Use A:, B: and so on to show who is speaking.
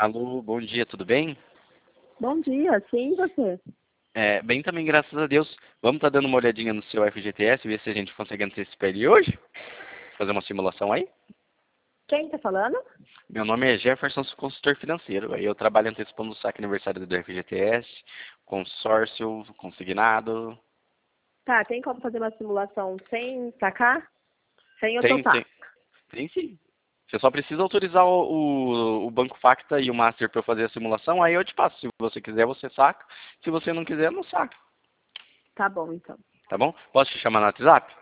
A: Alô, bom dia, tudo bem?
B: Bom dia, sim, e você?
A: Bem também, graças a Deus. Vamos estar dando uma olhadinha no seu FGTS, ver se a gente consegue antecipar ele hoje? Fazer uma simulação aí?
B: Quem tá falando?
A: Meu nome é Jefferson, sou consultor financeiro. Aí eu trabalho antecipando o saque aniversário do FGTS, consórcio, consignado.
B: Tá, tem como fazer uma simulação sem sacar? Sem eu
A: Tem,
B: topar.
A: tem, tem sim. Você só precisa autorizar o Banco Facta e o Master para eu fazer a simulação, aí eu te passo. Se você quiser, você saca. Se você não quiser, não saca.
B: Tá bom, então.
A: Tá bom? Posso te chamar no WhatsApp?